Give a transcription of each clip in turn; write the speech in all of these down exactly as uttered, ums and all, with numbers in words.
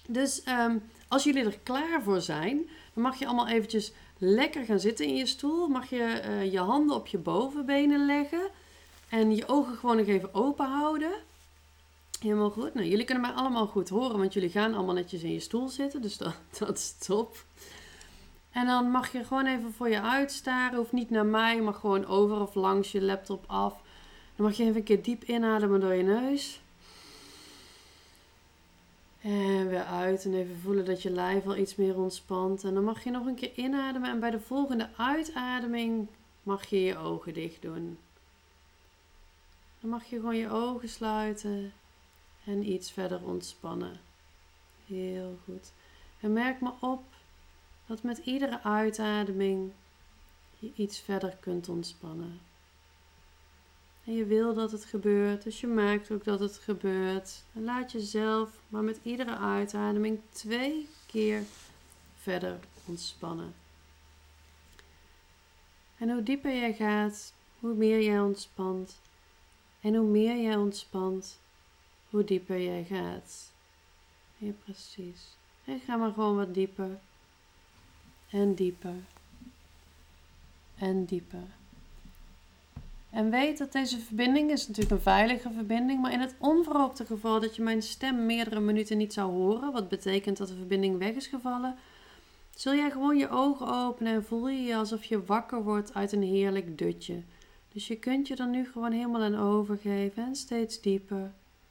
Dus um, als jullie er klaar voor zijn, dan mag je allemaal eventjes lekker gaan zitten in je stoel. Mag je uh, je handen op je bovenbenen leggen en je ogen gewoon nog even open houden. Helemaal goed. Nou, jullie kunnen mij allemaal goed horen, want jullie gaan allemaal netjes in je stoel zitten. Dus dat, dat is top. En dan mag je gewoon even voor je uitstaren. Hoeft niet naar mij, maar gewoon over of langs je laptop af. Dan mag je even een keer diep inademen door je neus. En weer uit. En even voelen dat je lijf al iets meer ontspant. En dan mag je nog een keer inademen. En bij de volgende uitademing mag je je ogen dicht doen. Dan mag je gewoon je ogen sluiten. En iets verder ontspannen. Heel goed. En merk maar op dat met iedere uitademing je iets verder kunt ontspannen. En je wil dat het gebeurt, dus je maakt ook dat het gebeurt. En laat jezelf maar met iedere uitademing twee keer verder ontspannen. En hoe dieper jij gaat, hoe meer jij ontspant. En hoe meer jij ontspant, hoe dieper jij gaat. Ja, precies. En ga maar gewoon wat dieper. En dieper. En dieper. En weet dat deze verbinding is natuurlijk een veilige verbinding. Maar in het onverhoopte geval dat je mijn stem meerdere minuten niet zou horen. Wat betekent dat de verbinding weg is gevallen. Zul jij gewoon je ogen openen en voel je je alsof je wakker wordt uit een heerlijk dutje. Dus je kunt je er nu gewoon helemaal aan overgeven. En steeds dieper.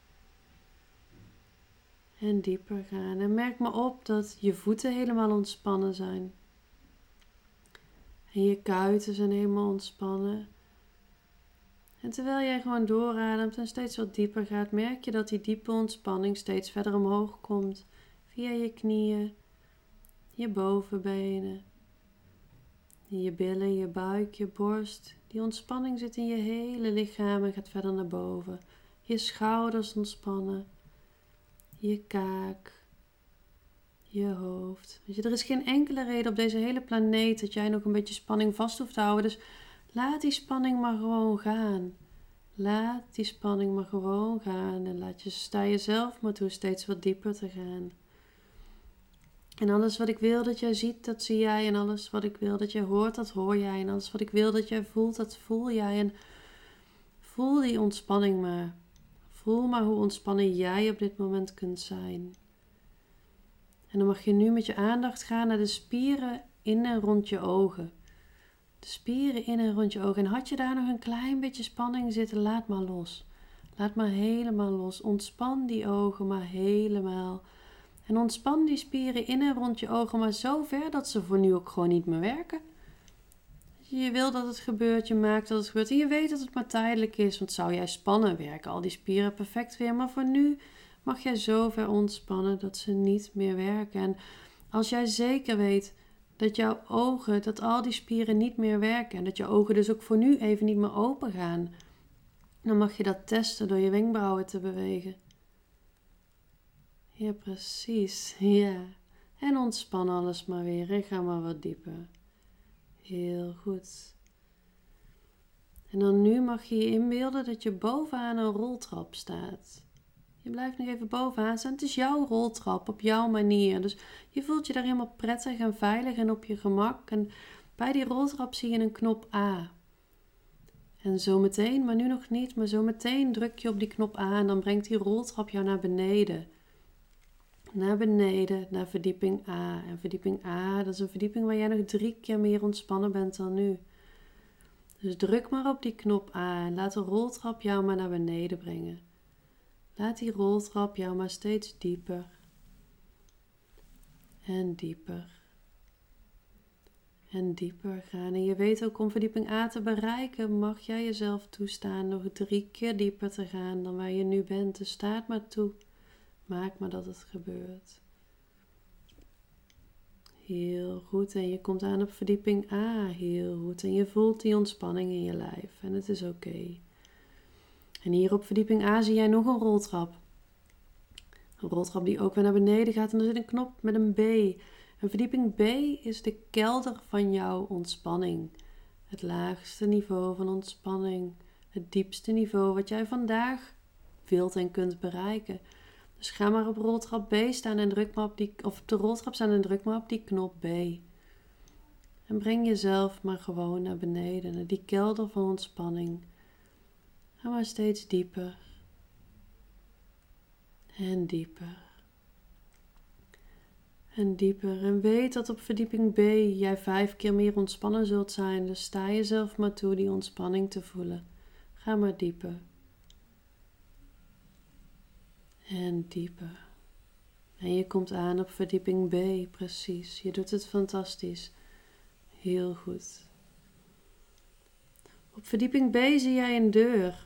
En dieper gaan. En merk maar op dat je voeten helemaal ontspannen zijn. En je kuiten zijn helemaal ontspannen. En terwijl jij gewoon doorademt en steeds wat dieper gaat, merk je dat die diepe ontspanning steeds verder omhoog komt. Via je knieën, je bovenbenen, je billen, je buik, je borst. Die ontspanning zit in je hele lichaam en gaat verder naar boven. Je schouders ontspannen, je kaak, je hoofd. Weet je, er is geen enkele reden op deze hele planeet dat jij nog een beetje spanning vast hoeft te houden. Dus laat die spanning maar gewoon gaan. Laat die spanning maar gewoon gaan. En laat je, sta jezelf maar toe steeds wat dieper te gaan. En alles wat ik wil dat jij ziet, dat zie jij. En alles wat ik wil dat jij hoort, dat hoor jij. En alles wat ik wil dat jij voelt, dat voel jij. En voel die ontspanning maar. Voel maar hoe ontspannen jij op dit moment kunt zijn. En dan mag je nu met je aandacht gaan naar de spieren in en rond je ogen. De spieren in en rond je ogen. En had je daar nog een klein beetje spanning zitten, laat maar los. Laat maar helemaal los. Ontspan die ogen maar helemaal. En ontspan die spieren in en rond je ogen maar zo ver dat ze voor nu ook gewoon niet meer werken. Je wil dat het gebeurt, je maakt dat het gebeurt. En je weet dat het maar tijdelijk is, want zou jij spannen, werken al die spieren perfect weer. Maar voor nu mag jij zo ver ontspannen dat ze niet meer werken. En als jij zeker weet dat jouw ogen, dat al die spieren niet meer werken en dat je ogen dus ook voor nu even niet meer open gaan, dan mag je dat testen door je wenkbrauwen te bewegen. Ja, precies. Ja. En ontspan alles maar weer en ga maar wat dieper. Heel goed. En dan nu mag je je inbeelden dat je bovenaan een roltrap staat. Je blijft nog even bovenaan staan. Het is jouw roltrap op jouw manier. Dus je voelt je daar helemaal prettig en veilig en op je gemak. En bij die roltrap zie je een knop A. En zometeen, maar nu nog niet, maar zometeen druk je op die knop A en dan brengt die roltrap jou naar beneden. Naar beneden, naar verdieping A. En verdieping A, dat is een verdieping waar jij nog drie keer meer ontspannen bent dan nu. Dus druk maar op die knop A en laat de roltrap jou maar naar beneden brengen. Laat die roltrap jou maar steeds dieper en dieper en dieper gaan. En je weet ook, om verdieping A te bereiken, mag jij jezelf toestaan nog drie keer dieper te gaan dan waar je nu bent. Dus sta het maar toe. Maak maar dat het gebeurt. Heel goed. En je komt aan op verdieping A. Heel goed. En je voelt die ontspanning in je lijf. En het is oké. Okay. En hier op verdieping A zie jij nog een roltrap. Een roltrap die ook weer naar beneden gaat. En er zit een knop met een B. En verdieping B is de kelder van jouw ontspanning. Het laagste niveau van ontspanning. Het diepste niveau wat jij vandaag wilt en kunt bereiken. Dus ga maar op roltrap B staan en druk maar op die, of op de roltrap staan en druk maar op die knop B. En breng jezelf maar gewoon naar beneden, naar die kelder van ontspanning. Ga maar steeds dieper. En dieper. En dieper. En weet dat op verdieping B jij vijf keer meer ontspannen zult zijn. Dus sta jezelf maar toe die ontspanning te voelen. Ga maar dieper. En dieper. En je komt aan op verdieping B, precies. Je doet het fantastisch. Heel goed. Op verdieping B zie jij een deur.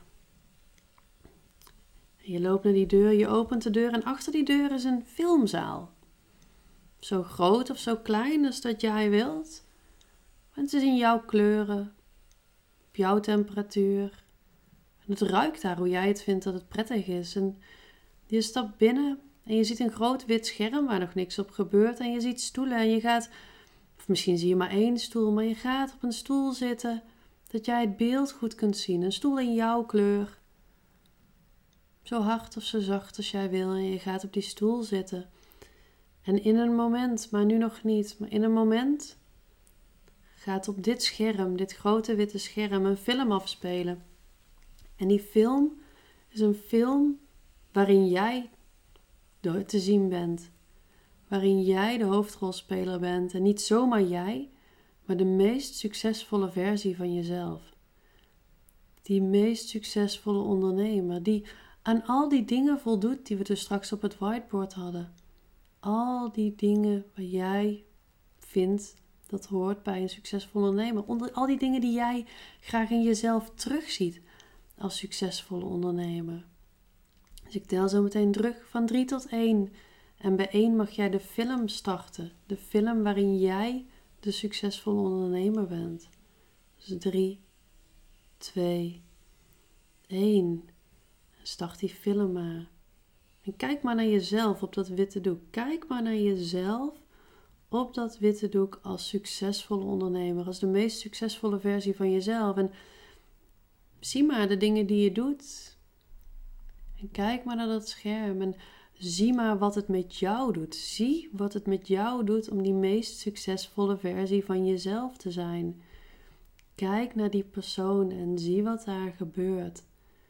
Je loopt naar die deur, je opent de deur en achter die deur is een filmzaal. Zo groot of zo klein als dat jij wilt. En het is in jouw kleuren, op jouw temperatuur. En het ruikt daar hoe jij het vindt dat het prettig is. En je stapt binnen en je ziet een groot wit scherm waar nog niks op gebeurt. En je ziet stoelen en je gaat, of misschien zie je maar één stoel, maar je gaat op een stoel zitten dat jij het beeld goed kunt zien. Een stoel in jouw kleur. Zo hard of zo zacht als jij wil en je gaat op die stoel zitten. En in een moment, maar nu nog niet, maar in een moment gaat op dit scherm, dit grote witte scherm, een film afspelen. En die film is een film waarin jij te zien bent. Waarin jij de hoofdrolspeler bent. En niet zomaar jij, maar de meest succesvolle versie van jezelf. Die meest succesvolle ondernemer, die aan al die dingen voldoet die we dus straks op het whiteboard hadden. Al die dingen waar jij vindt dat hoort bij een succesvolle ondernemer. Onder, al die dingen die jij graag in jezelf terugziet als succesvolle ondernemer. Dus ik tel zo meteen terug van drie tot één. En bij één mag jij de film starten. De film waarin jij de succesvolle ondernemer bent. Dus drie, twee, één. Start die film maar. En kijk maar naar jezelf op dat witte doek. Kijk maar naar jezelf op dat witte doek als succesvolle ondernemer. Als de meest succesvolle versie van jezelf. En zie maar de dingen die je doet. En kijk maar naar dat scherm. En zie maar wat het met jou doet. Zie wat het met jou doet om die meest succesvolle versie van jezelf te zijn. Kijk naar die persoon en zie wat daar gebeurt.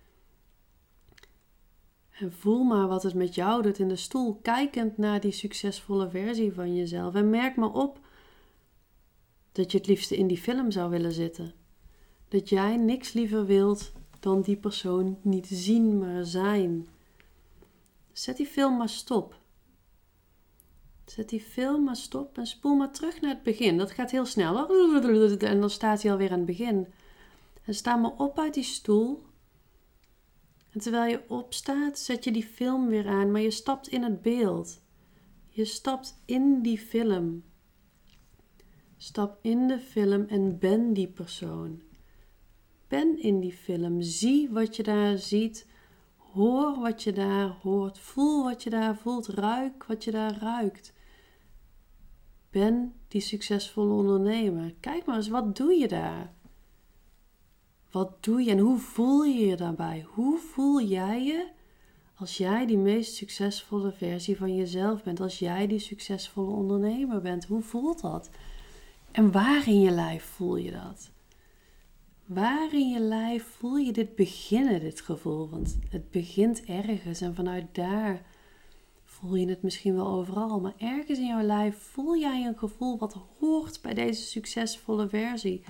En voel maar wat het met jou doet in de stoel, kijkend naar die succesvolle versie van jezelf. En merk maar op dat je het liefste in die film zou willen zitten. Dat jij niks liever wilt dan die persoon niet zien, maar zijn. Zet die film maar stop. Zet die film maar stop en spoel maar terug naar het begin. Dat gaat heel snel hoor. En dan staat hij alweer aan het begin. En sta maar op uit die stoel. En terwijl je opstaat, zet je die film weer aan, maar je stapt in het beeld. Je stapt in die film. Stap in de film en ben die persoon. Ben in die film. Zie wat je daar ziet. Hoor wat je daar hoort. Voel wat je daar voelt. Ruik wat je daar ruikt. Ben die succesvolle ondernemer. Kijk maar eens, wat doe je daar? Wat doe je en hoe voel je je daarbij? Hoe voel jij je als jij die meest succesvolle versie van jezelf bent? Als jij die succesvolle ondernemer bent? Hoe voelt dat? En waar in je lijf voel je dat? Waar in je lijf voel je dit beginnen, dit gevoel? Want het begint ergens en vanuit daar voel je het misschien wel overal. Maar ergens in jouw lijf voel jij een gevoel wat hoort bij deze succesvolle versie.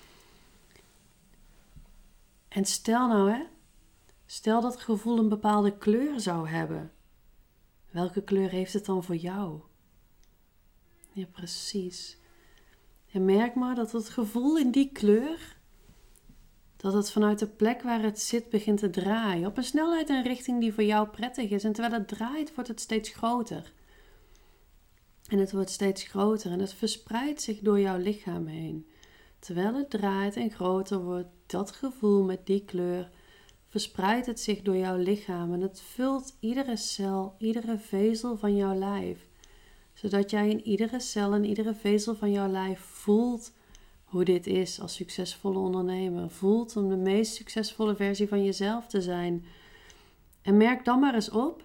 En stel nou hè, stel dat gevoel een bepaalde kleur zou hebben. Welke kleur heeft het dan voor jou? Ja, precies. En merk maar dat het gevoel in die kleur, dat het vanuit de plek waar het zit begint te draaien. Op een snelheid en richting die voor jou prettig is. En terwijl het draait, wordt het steeds groter. En het wordt steeds groter en het verspreidt zich door jouw lichaam heen. Terwijl het draait en groter wordt, dat gevoel met die kleur, verspreidt het zich door jouw lichaam. En het vult iedere cel, iedere vezel van jouw lijf. Zodat jij in iedere cel en iedere vezel van jouw lijf voelt hoe dit is als succesvolle ondernemer. Voelt om de meest succesvolle versie van jezelf te zijn. En merk dan maar eens op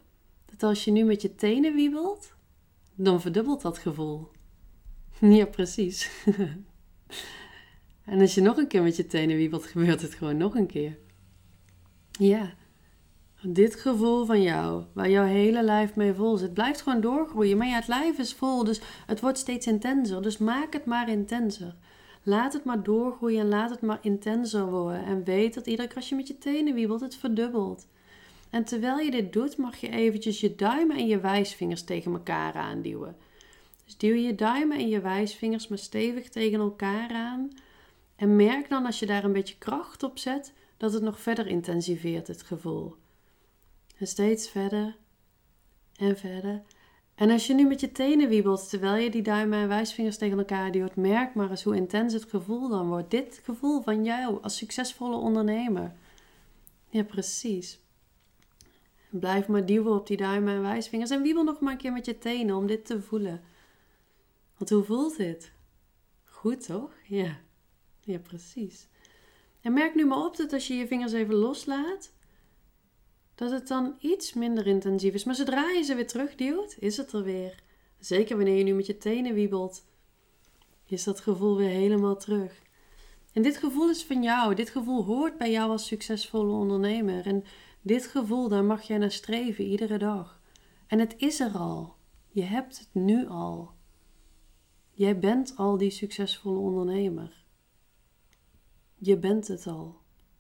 dat als je nu met je tenen wiebelt, dan verdubbelt dat gevoel. Ja, precies. En als je nog een keer met je tenen wiebelt, gebeurt het gewoon nog een keer. Ja, dit gevoel van jou, waar jouw hele lijf mee vol zit, blijft gewoon doorgroeien. Maar ja, het lijf is vol, dus het wordt steeds intenser. Dus maak het maar intenser. Laat het maar doorgroeien en laat het maar intenser worden. En weet dat iedere keer als je met je tenen wiebelt, het verdubbelt. En terwijl je dit doet, mag je eventjes je duimen en je wijsvingers tegen elkaar aanduwen. Dus duw je duimen en je wijsvingers maar stevig tegen elkaar aan. En merk dan als je daar een beetje kracht op zet, dat het nog verder intensiveert, het gevoel. En steeds verder en verder. En als je nu met je tenen wiebelt, terwijl je die duimen en wijsvingers tegen elkaar duwt, merk maar eens hoe intens het gevoel dan wordt. Dit gevoel van jou als succesvolle ondernemer. Ja, precies. Blijf maar duwen op die duimen en wijsvingers en wiebel nog maar een keer met je tenen om dit te voelen. Want hoe voelt dit? Goed, toch? Ja. Ja, precies. En merk nu maar op dat als je je vingers even loslaat, dat het dan iets minder intensief is. Maar zodra je ze weer terugduwt, is het er weer. Zeker wanneer je nu met je tenen wiebelt, is dat gevoel weer helemaal terug. En dit gevoel is van jou. Dit gevoel hoort bij jou als succesvolle ondernemer. En dit gevoel, daar mag jij naar streven iedere dag. En het is er al. Je hebt het nu al. Jij bent al die succesvolle ondernemer. Je bent het al.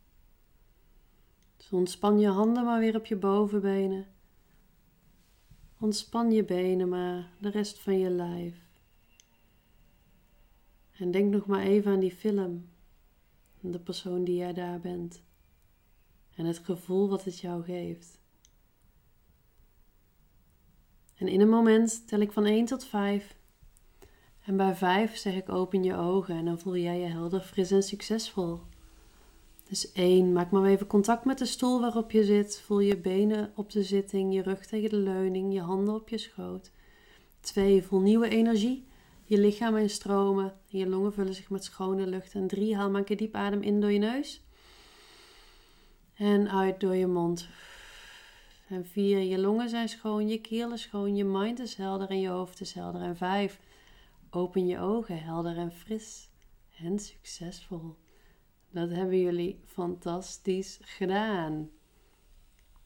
Dus ontspan je handen maar weer op je bovenbenen. Ontspan je benen maar, de rest van je lijf. En denk nog maar even aan die film. De persoon die jij daar bent. En het gevoel wat het jou geeft. En in een moment tel ik van één tot vijf. En bij vijf zeg ik open je ogen en dan voel jij je helder, fris en succesvol. Dus één, maak maar even contact met de stoel waarop je zit. Voel je benen op de zitting, je rug tegen de leuning, je handen op je schoot. Twee, voel nieuwe energie. Je lichaam instromen en je longen vullen zich met schone lucht. En drie, haal maar een keer diep adem in door je neus. En uit door je mond. En vier, je longen zijn schoon, je keel is schoon, je mind is helder en je hoofd is helder. En vijf, open je ogen, helder en fris en succesvol. Dat hebben jullie fantastisch gedaan.